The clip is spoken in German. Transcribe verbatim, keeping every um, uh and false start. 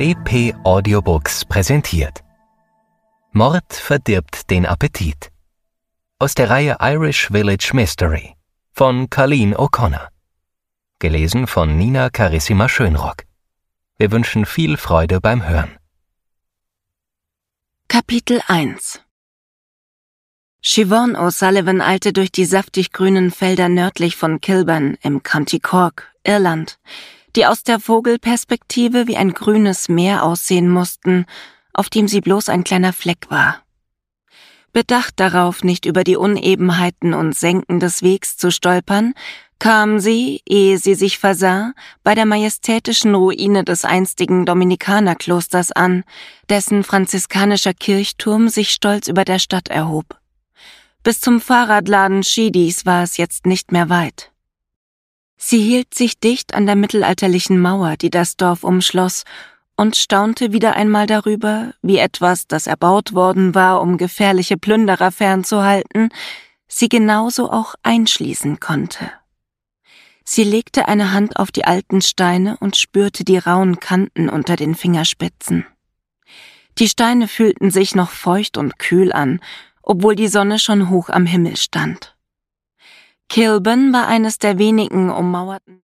B P Audiobooks präsentiert. Mord verdirbt den Appetit. Aus der Reihe Irish Village Mystery von Colleen O'Connor. Gelesen von Nina Carissima Schönrock. Wir wünschen viel Freude beim Hören. Kapitel eins. Siobhan O'Sullivan eilte durch die saftig grünen Felder nördlich von Kilburn im County Cork, Irland, die aus der Vogelperspektive wie ein grünes Meer aussehen mussten, auf dem sie bloß ein kleiner Fleck war. Bedacht darauf, nicht über die Unebenheiten und Senken des Wegs zu stolpern, kam sie, ehe sie sich versah, bei der majestätischen Ruine des einstigen Dominikanerklosters an, dessen franziskanischer Kirchturm sich stolz über der Stadt erhob. Bis zum Fahrradladen Sheedys war es jetzt nicht mehr weit. Sie hielt sich dicht an der mittelalterlichen Mauer, die das Dorf umschloss, und staunte wieder einmal darüber, wie etwas, das erbaut worden war, um gefährliche Plünderer fernzuhalten, sie genauso auch einschließen konnte. Sie legte eine Hand auf die alten Steine und spürte die rauen Kanten unter den Fingerspitzen. Die Steine fühlten sich noch feucht und kühl an, obwohl die Sonne schon hoch am Himmel stand. Kilburn war eines der wenigen ummauerten